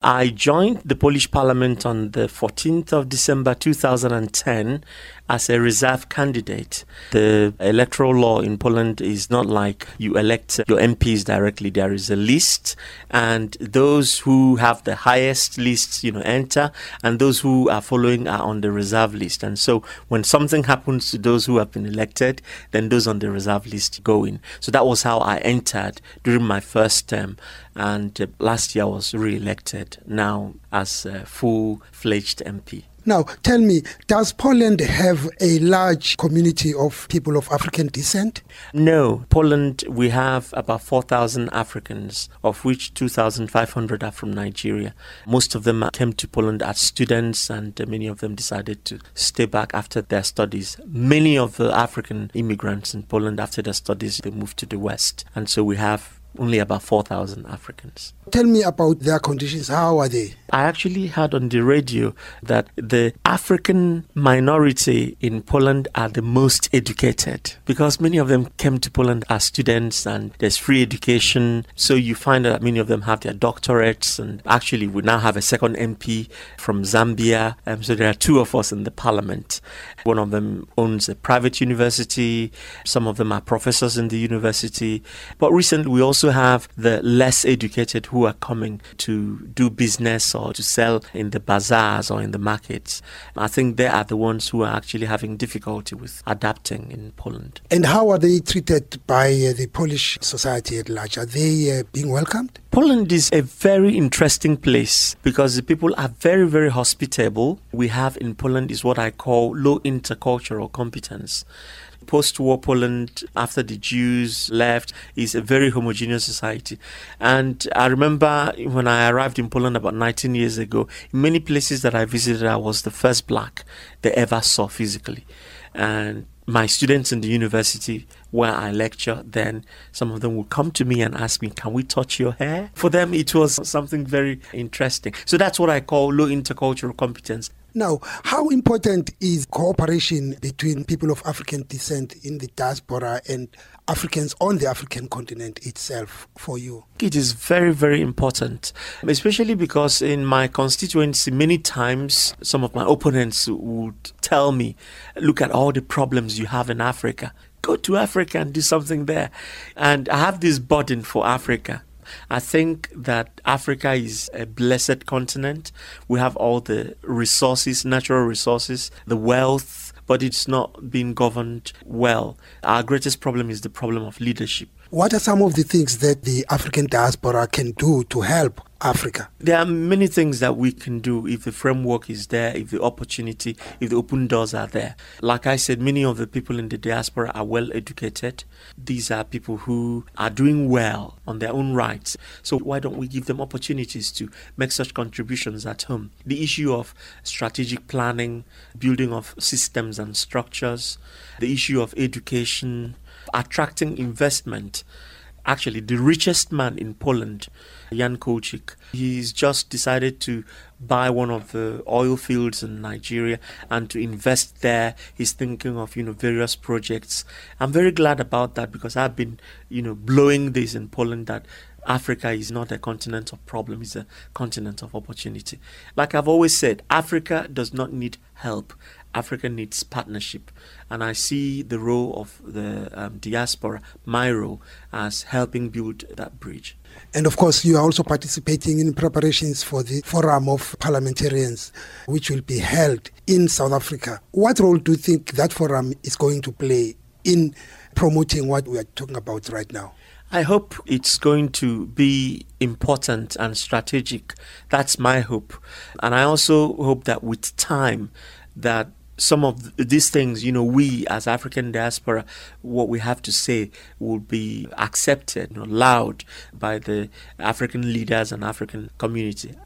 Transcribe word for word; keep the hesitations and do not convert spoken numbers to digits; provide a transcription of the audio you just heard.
I joined the Polish Parliament on the fourteenth of December two thousand ten as a reserve candidate. The electoral law in Poland is not like you elect your M Ps directly. There is a list, and those who have the highest lists, you know, enter, and those who are following are on the reserve list. And so when something happens to those who have been elected, then those on the reserve list go in. So that was how I entered during my first term. And uh, last year I was re-elected now as a full-fledged M P. Now, tell me, does Poland have a large community of people of African descent? No. Poland, we have about four thousand Africans, of which two thousand five hundred are from Nigeria. Most of them came to Poland as students, and many of them decided to stay back after their studies. Many of the African immigrants in Poland, after their studies, they moved to the West. And so we have only about four thousand Africans. Tell me about their conditions. How are they? I actually heard on the radio that the African minority in Poland are the most educated because many of them came to Poland as students and there's free education. So you find that many of them have their doctorates, and actually we now have a second M P from Zambia. Um, so there are two of us in the parliament. One of them owns a private university. Some of them are professors in the university. But recently we also have the less educated who are coming to do business or to sell in the bazaars or in the markets. I think they are the ones who are actually having difficulty with adapting in Poland. And how are they treated by uh, the Polish society at large? Are they uh, being welcomed? Poland is a very interesting place because the people are very, very hospitable. We have in Poland is what I call low intercultural competence. Post-war Poland, after the Jews left, is a very homogeneous society. And I remember when I arrived in Poland about nineteen years ago, in many places that I visited, I was the first black they ever saw physically. And my students in the university where I lecture, then some of them would come to me and ask me, can we touch your hair? For them, it was something very interesting. So that's what I call low intercultural competence. Now, how important is cooperation between people of African descent in the diaspora and Africans on the African continent itself for you? It is very, very important, especially because in my constituency, many times some of my opponents would tell me, look at all the problems you have in Africa. Go to Africa and do something there. And I have this burden for Africa. I think that Africa is a blessed continent. We have all the resources, natural resources, the wealth, but it's not being governed well. Our greatest problem is the problem of leadership. What are some of the things that the African diaspora can do to help Africa? There are many things that we can do if the framework is there, if the opportunity, if the open doors are there. Like I said, many of the people in the diaspora are well educated. These are people who are doing well on their own rights. So why don't we give them opportunities to make such contributions at home? The issue of strategic planning, building of systems and structures, the issue of education, attracting investment. Actually, the richest man in Poland, Jan Kuciak, he's just decided to buy one of the oil fields in Nigeria and to invest there. He's thinking of, you know, various projects. I'm very glad about that because I've been, you know, blowing this in Poland that Africa is not a continent of problem, it's a continent of opportunity. Like I've always said, Africa does not need help. Africa needs partnership. And I see the role of the um, diaspora, my role, as helping build that bridge. And of course, you are also participating in preparations for the Forum of Parliamentarians, which will be held in South Africa. What role do you think that forum is going to play in promoting what we are talking about right now? I hope it's going to be important and strategic. That's my hope. And I also hope that with time, that some of these things, you know, we as African diaspora, what we have to say will be accepted, you know, loud by the African leaders and African community.